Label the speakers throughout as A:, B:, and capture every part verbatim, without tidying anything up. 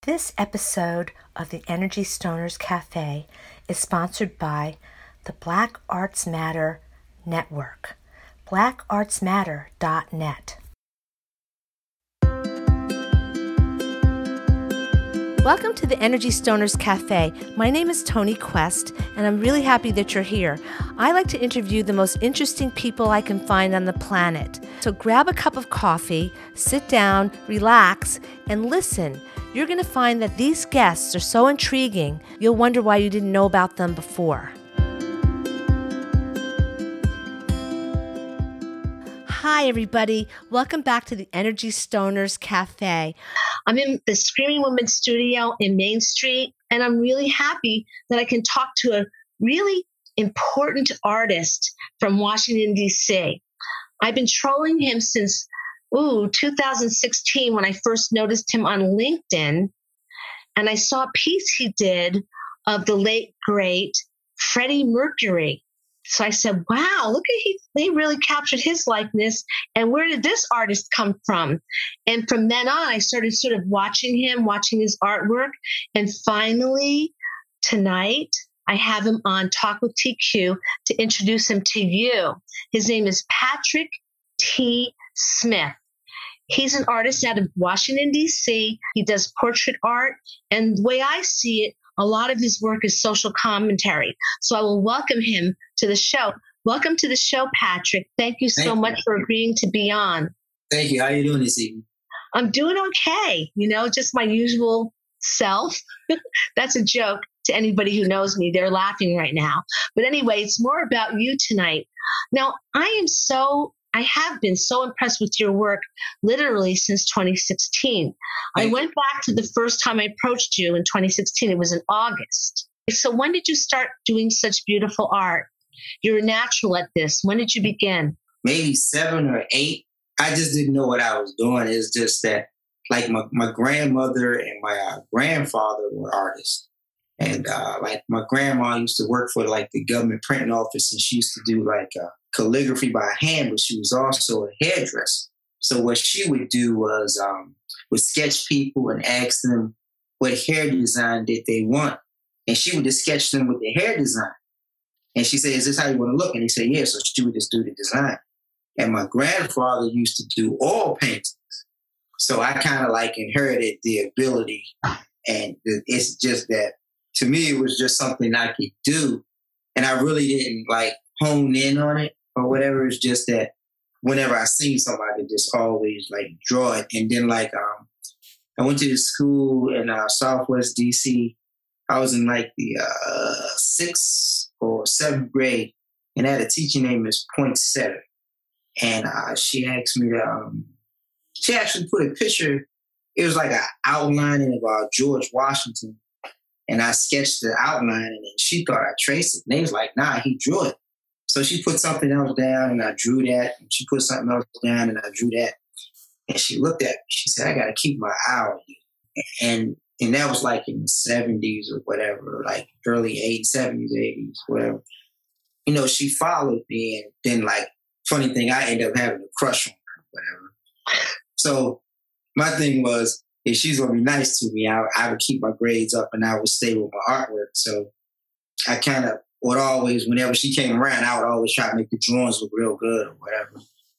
A: This episode of the Energy Stoners Cafe is sponsored by the Black Arts Matter Network, black arts matter dot net. Welcome to the Energy Stoners Cafe. My name is Toni Quest, and I'm really happy that you're here. I like to interview the most interesting people I can find on the planet. So grab a cup of coffee, sit down, relax, and listen. You're going to find that these guests are so intriguing, you'll wonder why you didn't know about them before. Hi, everybody. Welcome back to the Energy Stoners Cafe. I'm in the Screaming Woman studio in Main Street, and I'm really happy that I can talk to a really important artist from Washington, D C. I've been trolling him since, ooh, two thousand sixteen when I first noticed him on LinkedIn, and I saw a piece he did of the late, great Freddie Mercury. So I said, wow, look at he, they really captured his likeness. And where did this artist come from? And from then on, I started sort of watching him, watching his artwork. And finally, tonight, I have him on Talk with T Q to introduce him to you. His name is Patrick T. Smith. He's an artist out of Washington, D C. He does portrait art. And the way I see it, a lot of his work is social commentary. So I will welcome him to the show. Welcome to the show, Patrick. Thank you so
B: Thank
A: much
B: you.
A: for agreeing to be on.
B: Thank you. How are you doing this evening?
A: I'm doing okay. You know, just my usual self. That's a joke to anybody who knows me. They're laughing right now. But anyway, it's more about you tonight. Now, I am so, I have been so impressed with your work literally since twenty sixteen.
B: Thank
A: I
B: you.
A: went back to the first time I approached you in twenty sixteen. It was in August. So when did you start doing such beautiful art? You're a natural at this. When did you begin?
B: Maybe seven or eight. I just didn't know what I was doing. It's just that, like, my, my grandmother and my uh, grandfather were artists. And, uh, like, my grandma used to work for, like, the government printing office, and she used to do, like, uh, calligraphy by hand, but she was also a hairdresser. So what she would do was um, would sketch people and ask them what hair design did they want. And she would just sketch them with the hair design. And she said, is this how you want to look? And they said, yeah. So she would just do the design. And my grandfather used to do oil paintings. So I kind of like inherited the ability. And it's just that, to me, it was just something I could do. And I really didn't like hone in on it or whatever. It's just that whenever I seen something, I could just always like draw it. And then like um, I went to the school in uh, Southwest D C. I was in like the uh, sixth or seventh grade, and I had a teacher named Miss Poinsettia, and uh, she asked me to. Um, she actually put a picture. It was like an outlining of uh, George Washington, and I sketched the outline, and then she thought I traced it. And they was like, "Nah, he drew it." So she put something else down, and I drew that. And she put something else down, and I drew that. And she looked at me. She said, "I got to keep my eye on you." And And that was like in the seventies or whatever, like early eighties, seventies, eighties, whatever. You know, she followed me, and then like, funny thing, I ended up having a crush on her, whatever. So my thing was, if she's going to be nice to me, I, I would keep my grades up and I would stay with my artwork. So I kind of would always, whenever she came around, I would always try to make the drawings look real good or whatever.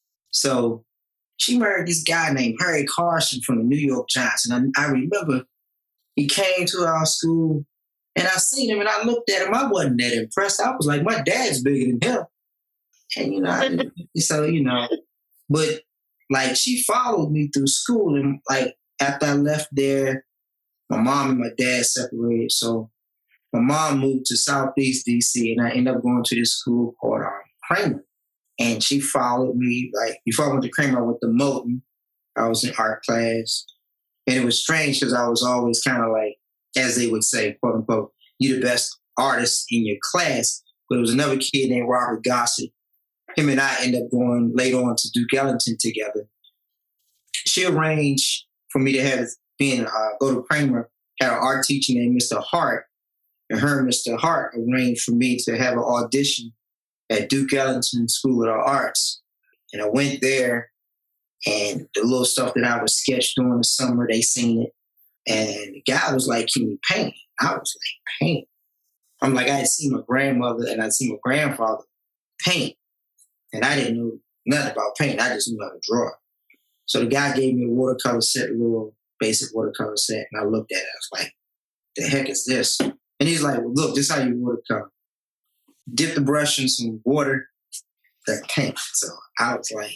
B: So she married this guy named Harry Carson from the New York Giants. And I, I remember he came to our school, and I seen him, and I looked at him. I wasn't that impressed. I was like, my dad's bigger than him. And, you know, I, so, you know, but, like, she followed me through school. And, like, after I left there, my mom and my dad separated. So my mom moved to Southeast D C, and I ended up going to this school called um, Kramer. And she followed me. Like, before I went to Kramer, I went to Moulton. I was in art class. And it was strange because I was always kind of like, as they would say, quote unquote, you the best artist in your class. But it was another kid named Robert Gossett. Him and I ended up going later on to Duke Ellington together. She arranged for me to have being uh, go to Kramer, had an art teacher named Mister Hart. And her and Mister Hart arranged for me to have an audition at Duke Ellington School of the Arts. And I went there. And the little stuff that I was sketched during the summer, they seen it. And the guy was like, can you paint? I was like, paint? I'm like, I had seen my grandmother and I'd seen my grandfather paint. And I didn't know nothing about paint. I just knew how to draw. So the guy gave me a watercolor set, a little basic watercolor set. And I looked at it. I was like, the heck is this? And he's like, well, look, this is how you watercolor. Dip the brush in some water, that paint. So I was like,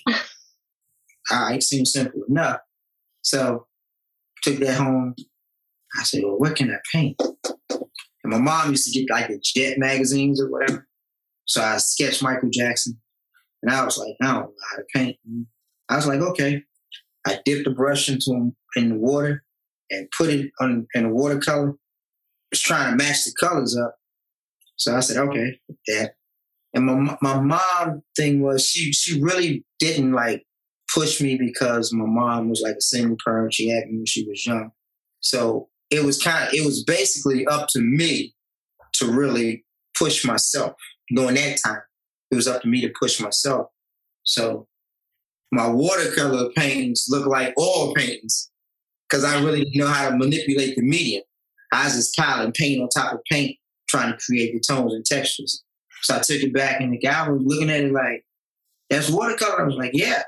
B: all right, seems simple enough. So took that home. I said, well, what can I paint? And my mom used to get like the Jet magazines or whatever. So I sketched Michael Jackson. And I was like, I don't know how to paint. And I was like, okay. I dipped the brush into him in the water and put it on in the watercolor. Was trying to match the colors up. So I said, okay, that. And my my mom thing was she she really didn't like push me because my mom was like a single parent. She had me when she was young. So it was kind of, it was basically up to me to really push myself. During that time, it was up to me to push myself. So my watercolor paintings look like oil paintings because I really didn't know how to manipulate the medium. I was just piling paint on top of paint, trying to create the tones and textures. So I took it back and the guy was looking at it like, that's watercolor? I was like, yeah.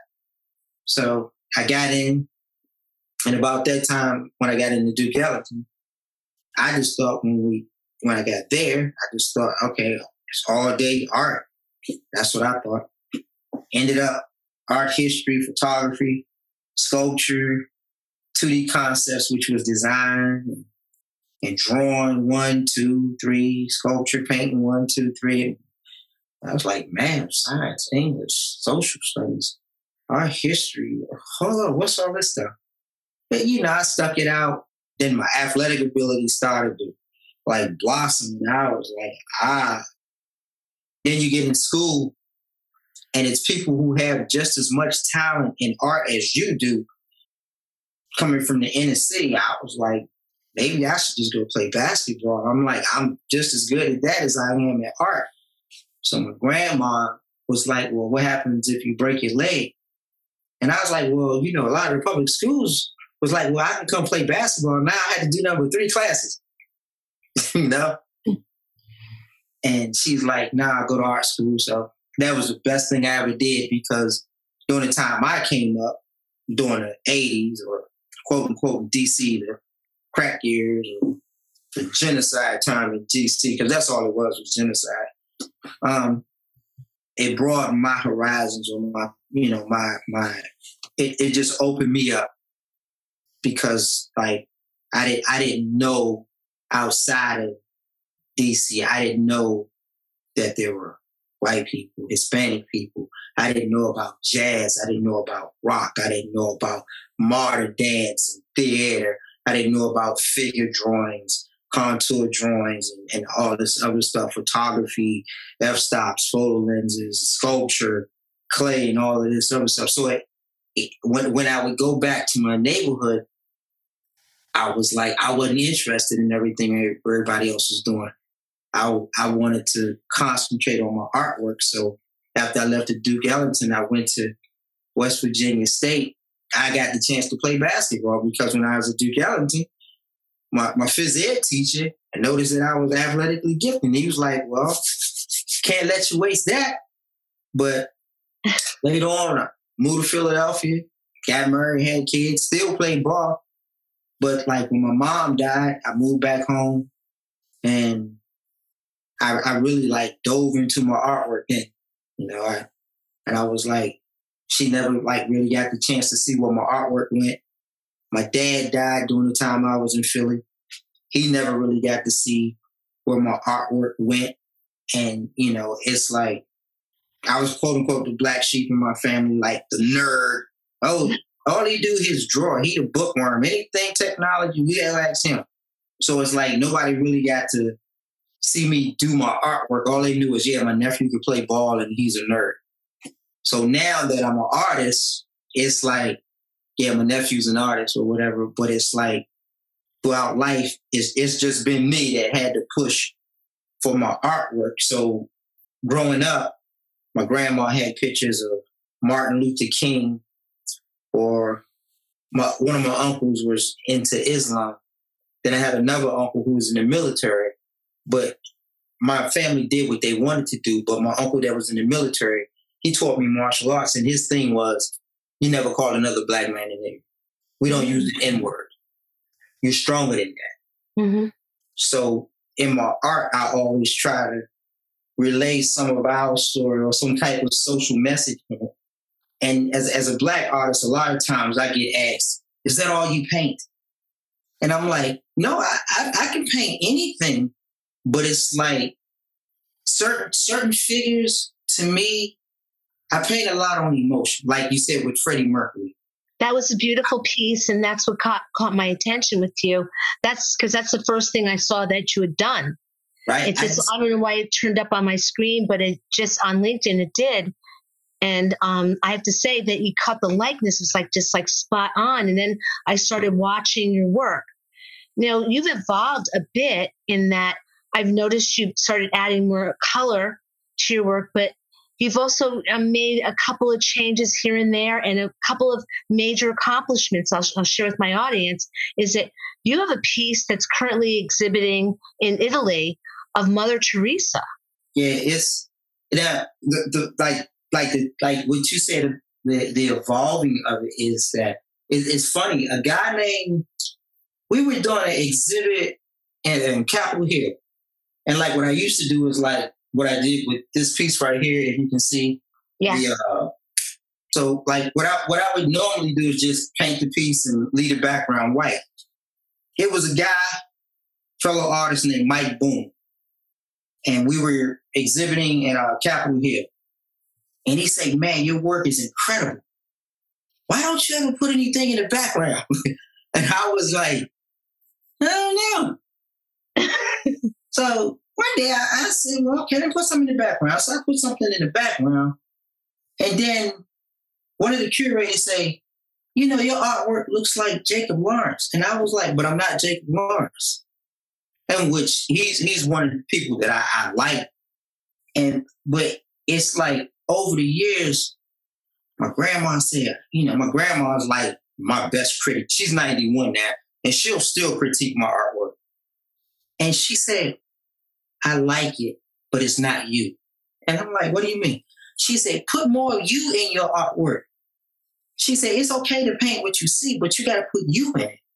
B: So I got in. And about that time, when I got into Duke Ellington, I just thought when we, when I got there, I just thought, okay, it's all day art. That's what I thought. Ended up art history, photography, sculpture, two D concepts, which was design and, and drawing one, two, three, sculpture, painting one, two, three. I was like, man, science, English, social studies, art history. Hold on, what's all this stuff? But, you know, I stuck it out. Then my athletic ability started to like blossom. And I was like, ah. Then you get in school and it's people who have just as much talent in art as you do coming from the inner city. I was like, maybe I should just go play basketball. I'm like, I'm just as good at that as I am at art. So my grandma was like, well, what happens if you break your leg? And I was like, well, you know, a lot of the public schools was like, well, I can come play basketball. Now I had to do number three classes, you know? And she's like, nah, I go to art school. So that was the best thing I ever did because during the time I came up, during the eighties or quote unquote D C, the crack years or the genocide time in D C, because that's all it was, was genocide. Um, it broadened my horizons or my, you know, my, my, it, it just opened me up because like I didn't, I didn't know outside of D C, I didn't know that there were white people, Hispanic people. I didn't know about jazz. I didn't know about rock. I didn't know about modern dance and theater. I didn't know about figure drawings, contour drawings, and, and all this other stuff, photography, f-stops, photo lenses, sculpture, clay, and all of this other stuff. So it, it, when, when I would go back to my neighborhood, I was like, I wasn't interested in everything everybody else was doing. I, I wanted to concentrate on my artwork. So after I left at Duke Ellington, I went to West Virginia State. I got the chance to play basketball because when I was at Duke Ellington, my, my phys ed teacher noticed that I was athletically gifted. And he was like, well, can't let you waste that. But later on, I moved to Philadelphia, got married, had kids, still played ball. But like when my mom died, I moved back home and I, I really like dove into my artwork then, you know, I, and I was like, she never like really got the chance to see where my artwork went. My dad died during the time I was in Philly. He never really got to see where my artwork went. And, you know, it's like, I was quote unquote the black sheep in my family, like the nerd. Oh, all he do is draw. He the bookworm. Anything technology, we have asked him. So it's like nobody really got to see me do my artwork. All they knew is, yeah, my nephew could play ball and he's a nerd. So now that I'm an artist, it's like, yeah, my nephew's an artist or whatever, but it's like throughout life, it's, it's just been me that had to push for my artwork. So growing up, my grandma had pictures of Martin Luther King, or my, one of my uncles was into Islam. Then I had another uncle who was in the military, but my family did what they wanted to do. But my uncle that was in the military, he taught me martial arts, and his thing was, you never call another black man a nigger. We don't use the N word. You're stronger than that. Mm-hmm. So in my art, I always try to relay some of our story or some type of social message. And as, as a black artist, a lot of times I get asked, is that all you paint? And I'm like, no, I, I, I can paint anything, but it's like certain certain figures, to me, I paint a lot on emotion, like you said with Freddie Mercury.
A: That was a beautiful piece, and that's what caught, caught my attention with you. That's because that's the first thing I saw that you had done.
B: Right.
A: It's just, I, I don't know why it turned up on my screen, but it just on LinkedIn it did. And um, I have to say that you cut the likeness. It's like just like spot on. And then I started watching your work. Now you've evolved a bit in that I've noticed you started adding more color to your work, but you've also um, made a couple of changes here and there, and a couple of major accomplishments I'll, I'll share with my audience. Is that you have a piece that's currently exhibiting in Italy of Mother Teresa.
B: Yeah, it's that the, the like like the like what you said. The the evolving of it is that it, it's funny. A guy named we were doing an exhibit in, in Capitol Hill, and like what I used to do is like what I did with this piece right here. If you can see,
A: yeah.
B: The, uh, so like what I what I would normally do is just paint the piece and leave the background white. It was a guy, fellow artist named Mike Boone. And we were exhibiting in uh, Capitol Hill. And he said, man, your work is incredible. Why don't you ever put anything in the background? And I was like, I don't know. So one day I, I said, well, can I put something in the background? So I put something in the background. And then one of the curators say, you know, your artwork looks like Jacob Lawrence. And I was like, but I'm not Jacob Lawrence. And which he's he's one of the people that I, I like. And but it's like over the years, my grandma said, you know, my grandma's like my best critic. She's ninety-one now, and she'll still critique my artwork. And she said, I like it, but it's not you. And I'm like, what do you mean? She said, put more of you in your artwork. She said, it's okay to paint what you see, but you got to put you in it.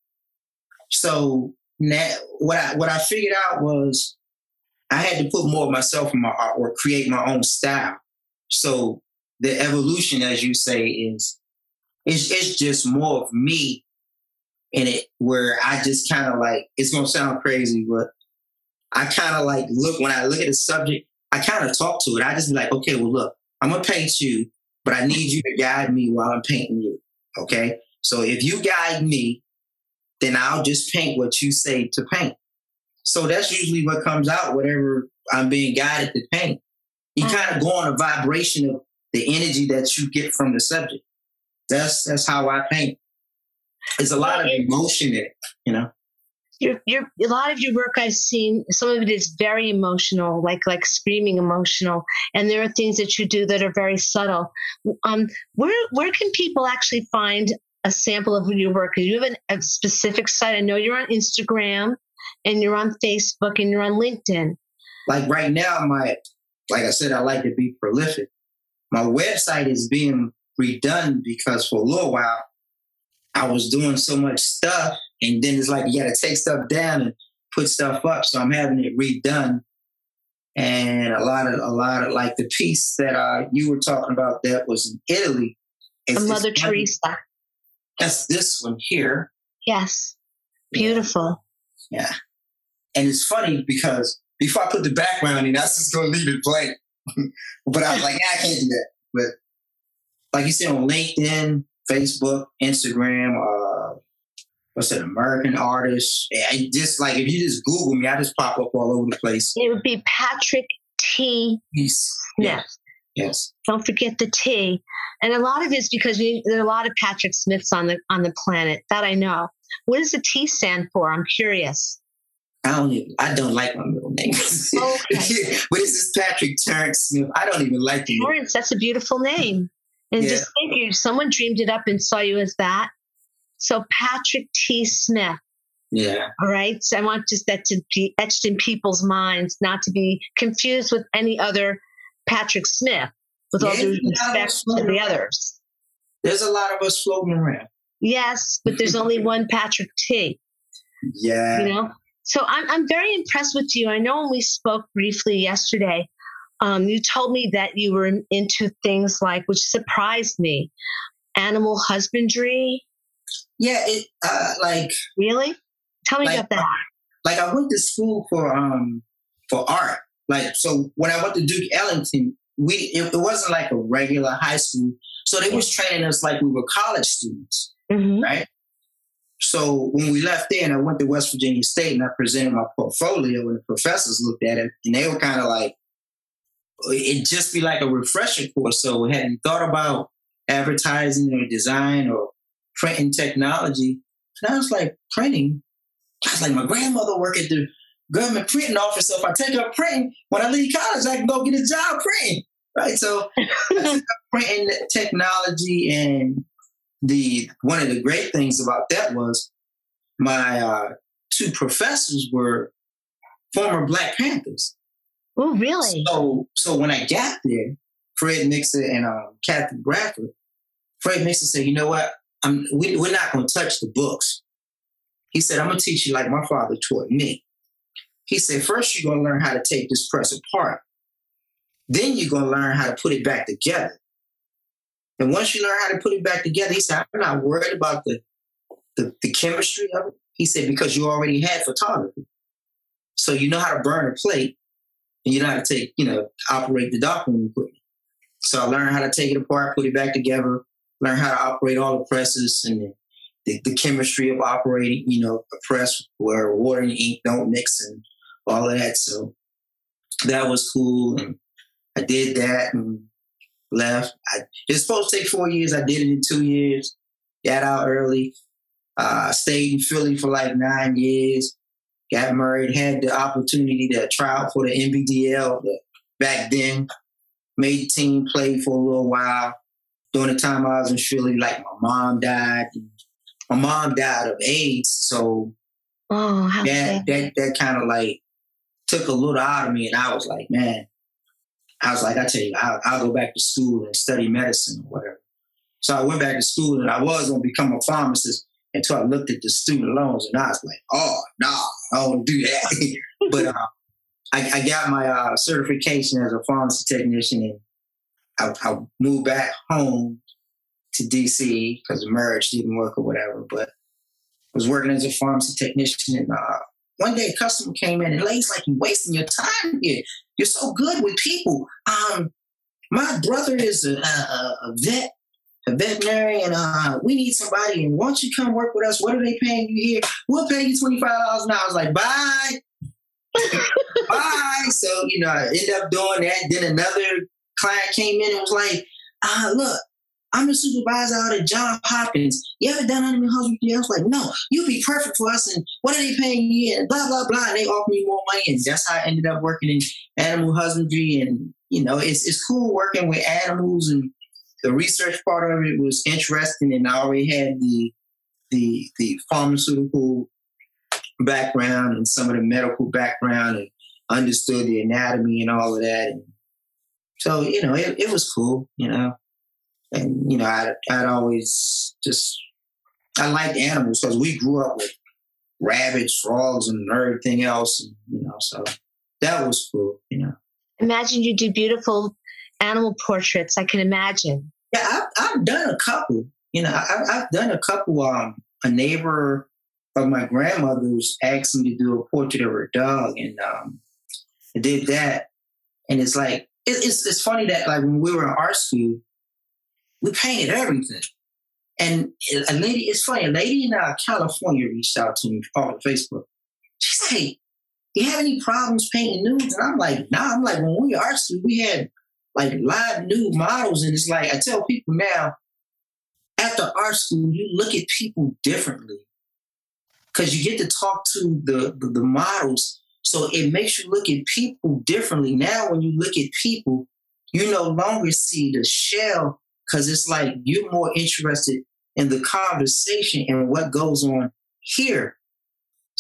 B: So now, what I what I figured out was I had to put more of myself in my artwork, create my own style. So the evolution, as you say, is it's, it's just more of me in it, where I just kind of like, it's going to sound crazy, but I kind of like look, when I look at the subject, I kind of talk to it. I just be like, okay, well, look, I'm going to paint you, but I need you to guide me while I'm painting you. Okay. So if you guide me, then I'll just paint what you say to paint. So that's usually what comes out, whatever I'm being guided to paint. You kind of go on a vibration of the energy that you get from the subject. That's that's how I paint. There's a lot of emotion in it, you know.
A: Your, your, a lot of your work I've seen, some of it is very emotional, like like screaming emotional, and there are things that you do that are very subtle. Um, where where can people actually find a sample of your work? Do you have an, a specific site? I know you're on Instagram, and you're on Facebook, and you're on LinkedIn.
B: Like right now, my like I said, I like to be prolific. My website is being redone because for a little while I was doing so much stuff, and then it's like you got to take stuff down and put stuff up. So I'm having it redone, and a lot of a lot of like the piece that uh, you were talking about that was in Italy.
A: It's, Mother it's Teresa.
B: That's this one here.
A: Yes. Beautiful.
B: Yeah. yeah. And it's funny because before I put the background in, I was just going to leave it blank. But I was like, nah, I can't do that. But like you said, on LinkedIn, Facebook, Instagram, uh, what's that, American Artist. I just like, if you just Google me, I just pop up all over the place.
A: It would be Patrick T.
B: Yes.
A: Smith.
B: Yes.
A: Don't forget the T. And a lot of it is because you, there are a lot of Patrick Smiths on the on the planet. That I know. What does the T stand for? I'm curious.
B: I don't even, I don't like my middle name. Okay. But this is Patrick Terrence Smith. I don't even like it.
A: Terrence, that's a beautiful name. And yeah. Just think, you, someone dreamed it up and saw you as that. So Patrick T. Smith.
B: Yeah.
A: All right. So I want just that to be etched in people's minds, not to be confused with any other Patrick Smith, with all
B: Yeah,
A: due
B: there's a lot of
A: respect
B: us
A: to the
B: floating-
A: others.
B: There's a lot of us floating around.
A: Yes, but there's only one Patrick T.
B: Yeah.
A: You know? So I'm I'm very impressed with you. I know when we spoke briefly yesterday, um, you told me that you were into things like, which surprised me, animal husbandry.
B: Yeah, it uh like
A: Really? Tell me
B: like
A: about that.
B: like I went to school for um for art. Like so when I went to Duke Ellington, we it, it wasn't like a regular high school. So they was training us like we were college students,
A: Mm-hmm.
B: right? So when we left there and I went to West Virginia State and I presented my portfolio and the professors looked at it and they were kind of like, it'd just be like a refresher course. So have you thought about advertising or design or printing technology? And I was like, printing? I was like, my grandmother worked at the government printing office. So if I take up printing, when I leave college, I can go get a job printing, right? So I took up printing technology, and the one of the great things about that was my uh, two professors were former Black Panthers.
A: Oh, really?
B: So, so when I got there, Fred Mixer and um, Kathy Bradford, Fred Mixer said, "You know what? I'm, we, we're not going to touch the books." He said, "I'm going to teach you like my father taught me." He said, "First, you're going to learn how to take this press apart. Then you're going to learn how to put it back together. And once you learn how to put it back together," he said, "I'm not worried about the, the, the chemistry of it." He said, "Because you already had photography. So you know how to burn a plate and you know how to take, you know, operate the darkroom equipment." So I learned how to take it apart, put it back together, learn how to operate all the presses and the, the, the chemistry of operating, you know, a press where water and ink don't mix and all of that. So that was cool. And I did that and left. I, it was supposed to take four years. I did it in two years. Got out early. Uh, stayed in Philly for like nine years. Got married. Had the opportunity to try out for the N B D L back then. Made the team, played for a little while. During the time I was in Philly, like my mom died. My mom died of AIDS, so
A: Oh, how
B: that
A: sad.
B: that that kind of like took a little out of me, and I was like, man, I was like, I tell you, I'll, I'll go back to school and study medicine or whatever. So I went back to school, and I was going to become a pharmacist until I looked at the student loans, and I was like, oh, no, nah, I don't do that. But uh, I, I got my uh, certification as a pharmacy technician, and I, I moved back home to D C because the marriage didn't work or whatever. But I was working as a pharmacy technician, and uh, one day a customer came in, and the lady's like, "You're wasting your time here. You're so good with people. Um, my brother is a, a, a vet, a veterinarian. Uh, we need somebody, and why don't you come work with us? What are they paying you here? We'll pay you twenty-five dollars an hour." I was like, bye. Bye. So, you know, I ended up doing that. Then another client came in and was like, uh, look, I'm the supervisor out at Johns Hopkins. You ever done animal husbandry? I was like, no, you'd be perfect for us. And what are they paying you? And blah, blah, blah. And they offered me more money. And that's how I ended up working in animal husbandry. And, you know, it's it's cool working with animals. And the research part of it was interesting. And I already had the the the pharmaceutical background and some of the medical background and understood the anatomy and all of that. And so, you know, it, it was cool, you know. And, you know, I'd, I'd always just, I liked animals because we grew up with rabbits, frogs, and everything else, and, you know, so that was cool, you know.
A: Imagine you do beautiful animal portraits. I can imagine.
B: Yeah, I've, I've done a couple, you know, I've, I've done a couple. Um, a neighbor of my grandmother's asked me to do a portrait of her dog, and um, I did that. And it's like, it, it's it's funny that like when we were in art school, we painted everything. And a lady, it's funny, a lady in uh, California reached out to me on Facebook. She said, "Hey, you have any problems painting nudes?" And I'm like, nah, I'm like, when we were art school, we had like live nude models. And it's like, I tell people now, after art school, you look at people differently because you get to talk to the, the, the models. So it makes you look at people differently. Now, when you look at people, you no longer see the shell, because it's like you're more interested in the conversation and what goes on here.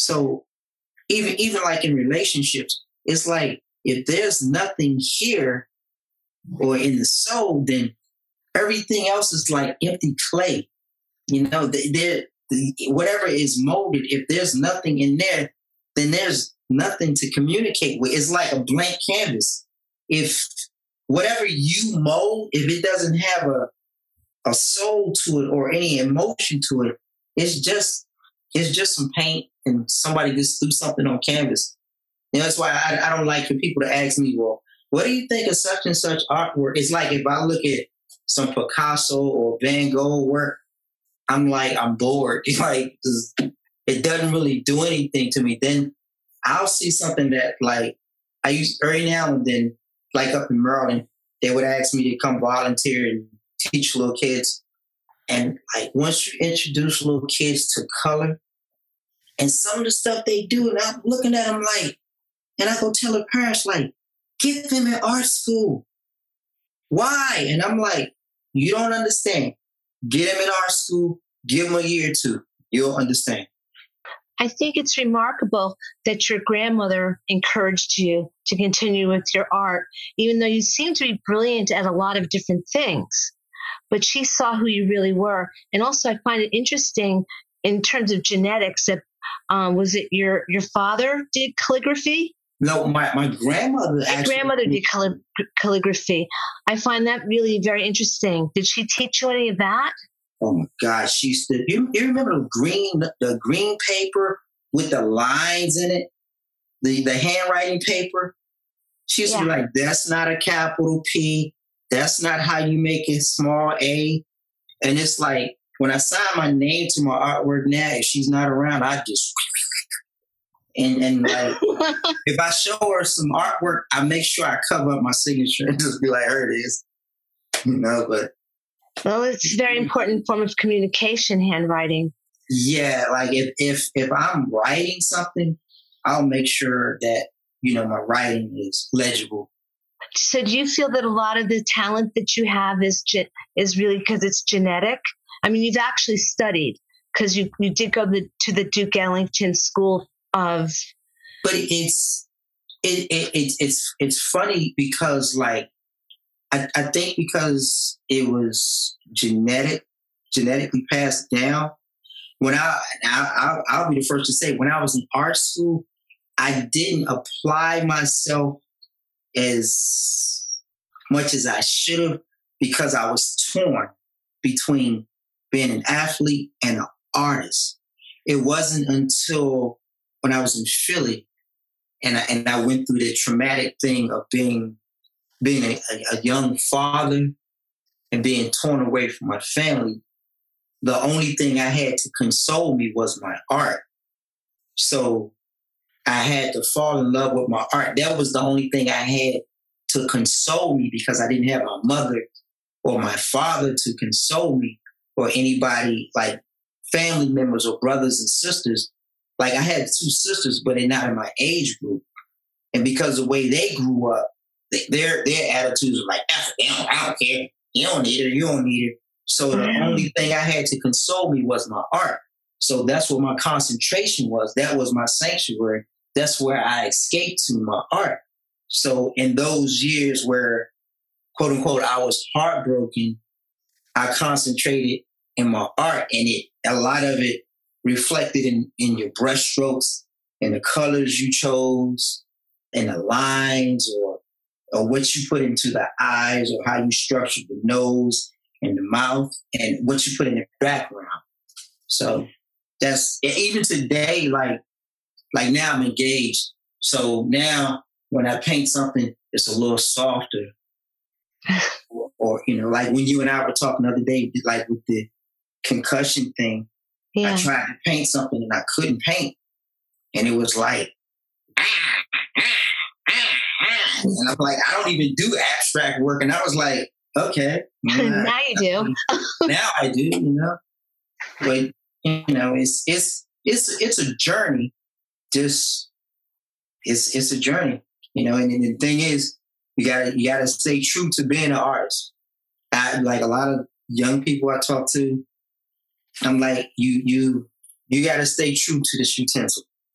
B: So even even like in relationships, it's like if there's nothing here or in the soul, then everything else is like empty clay. You know, there whatever is molded, if there's nothing in there, then there's nothing to communicate with. It's like a blank canvas. If whatever you mold, if it doesn't have a a soul to it or any emotion to it, it's just it's just some paint and somebody just threw something on canvas. You know, that's why I, I don't like for people to ask me, well, what do you think of such and such artwork? It's like if I look at some Picasso or Van Gogh work, I'm like, I'm bored. Like, it doesn't really do anything to me. Then I'll see something that, like, I used every now and then, like up in Maryland, they would ask me to come volunteer and teach little kids. And like, once you introduce little kids to color and some of the stuff they do, and I'm looking at them like, and I go tell the parents, like, get them in art school. Why? And I'm like, you don't understand. Get them in art school, give them a year or two. You'll understand.
A: I think it's remarkable that your grandmother encouraged you to continue with your art, even though you seem to be brilliant at a lot of different things. But she saw who you really were. And also, I find it interesting in terms of genetics that, um, was it your, your father did calligraphy?
B: No, my, my grandmother
A: My
B: actually.
A: grandmother did calli- calligraphy. I find that really very interesting. Did she teach you any of that?
B: Oh my gosh, she used to. You, you remember the green, the green paper with the lines in it, the the handwriting paper. She used yeah. to be like, "That's not a capital P. That's not how you make it small a." And it's like when I sign my name to my artwork now, if she's not around, I just. And and like, if I show her some artwork, I make sure I cover up my signature and just be like, "Here it is," you know. But
A: well, it's a very important form of communication, handwriting.
B: Yeah, like if if if I'm writing something, I'll make sure that you know my writing is legible.
A: So, do you feel that a lot of the talent that you have is ge- is really because it's genetic? I mean, you've actually studied because you you did go the, to the Duke Ellington School. Of,
B: but it's it, it it's it's it's funny because like I, I think because it was genetic genetically passed down. When I, I I'll, I'll be the first to say when I was in art school, I didn't apply myself as much as I should have because I was torn between being an athlete and an artist. It wasn't until when I was in Philly, and I, and I went through the traumatic thing of being being a, a, a young father and being torn away from my family, the only thing I had to console me was my art. So I had to fall in love with my art. That was the only thing I had to console me because I didn't have my mother or my father to console me or anybody like family members or brothers and sisters. Like I had two sisters, but they're not in my age group. And because of the way they grew up, they, their their attitudes were like, I don't, I don't care. You don't need it. You don't need it. So the mm-hmm. only thing I had to console me was my art. So that's what my concentration was. That was my sanctuary. That's where I escaped to my art. So in those years where, quote unquote, I was heartbroken, I concentrated in my art, and it a lot of it reflected in, in your brush strokes and the colors you chose and the lines or or what you put into the eyes or how you structured the nose and the mouth and what you put in the background. So that's even today, like like now I'm engaged. So now when I paint something, it's a little softer. or, or, you know, like when you and I were talking the other day, like with the concussion thing, yeah. I tried to paint something and I couldn't paint. And it was like, ah, ah, ah, ah. And I'm like, I don't even do abstract work. And I was like, okay.
A: Now you do.
B: Now I do, you know. But, you know, it's it's it's it's a journey. Just it's it's a journey, you know. And, and the thing is, you gotta you gotta stay true to being an artist. I, like a lot of young people I talk to, I'm like, you you you gotta stay true to this utensil.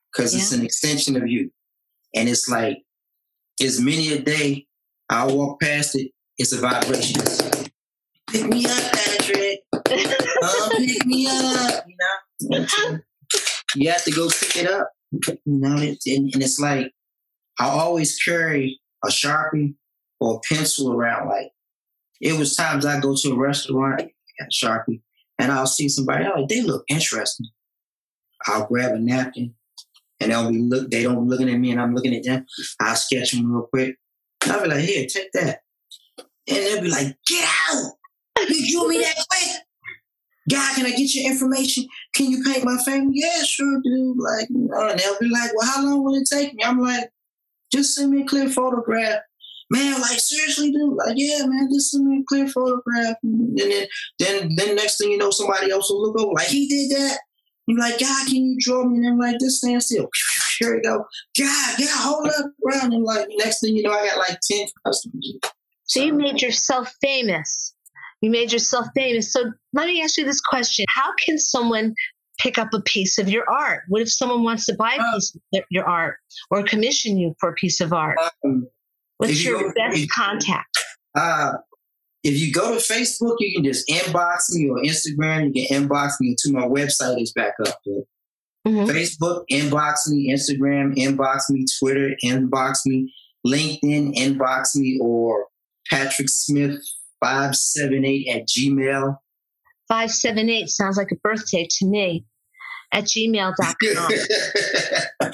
B: because yeah. it's an extension of you. And it's like, it's many a day I'll walk past it, it's a vibration. Pick me up, Patrick. Oh, pick me up. You know, you have to go pick it up. You know, and, and it's like, I always carry a Sharpie or a pencil around. Like, it was times I go to a restaurant, got a Sharpie, and I'll see somebody, I'm like, they look interesting. I'll grab a napkin, and they'll be look. They don't be looking at me, and I'm looking at them. I'll sketch them real quick. I'll be like, here, take that. And they'll be like, get out. You drew me that quick. God, can I get your information? Can you paint my family? Yeah, sure, dude. Like, you know, and they'll be like, well, how long will it take me? I'm like, just send me a clear photograph. Man, like, seriously, dude? Like, yeah, man, just send me a clear photograph. And then, then, then next thing you know, somebody else will look over, like, he did that. You're like, God, can you draw me? And I'm like, just stand still. Here we go. God, God, hold up, around. And like, next thing you know, I got like ten customers.
A: So you made yourself famous. You made yourself famous. So let me ask you this question. How can someone pick up a piece of your art? What if someone wants to buy a piece of your art or commission you for a piece of art? Um, What's your you go, best if, contact?
B: Uh, if you go to Facebook, you can just inbox me, or Instagram, you can inbox me until my website is back up. Mm-hmm. Facebook, inbox me, Instagram, inbox me, Twitter, inbox me, LinkedIn, inbox me, or Patrick Smith five seven eight at Gmail.
A: five seven eight sounds like a birthday to me. At gmail dot com.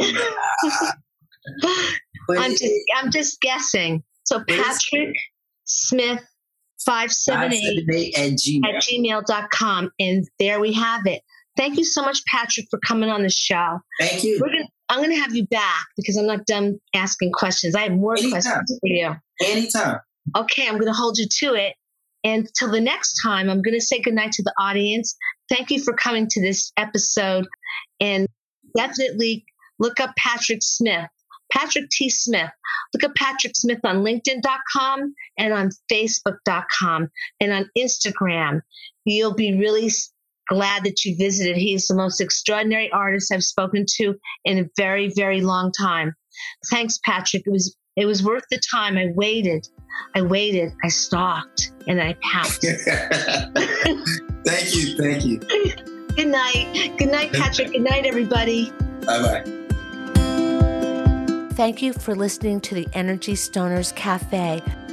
A: I'm just I'm just guessing. So Patrick Smith five seven eight
B: at gmail.
A: at gmail dot com. And there we have it. Thank you so much, Patrick, for coming on the show.
B: Thank you.
A: We're gonna, I'm going to have you back because I'm not done asking questions. I have more
B: Anytime.
A: questions for you.
B: Anytime.
A: Okay, I'm going to hold you to it. And till the next time, I'm going to say goodnight to the audience. Thank you for coming to this episode. And definitely look up Patrick Smith, Patrick T. Smith. Look up Patrick Smith on LinkedIn dot com and on Facebook dot com and on Instagram. You'll be really glad that you visited. He's the most extraordinary artist I've spoken to in a very, very long time. Thanks, Patrick. It was it was worth the time. I waited. I waited. I stalked and I pounced.
B: Thank you. Thank you.
A: Good night. Good night, Patrick. Good night, everybody.
B: Bye-bye.
A: Thank you for listening to the Energy Stoners Cafe.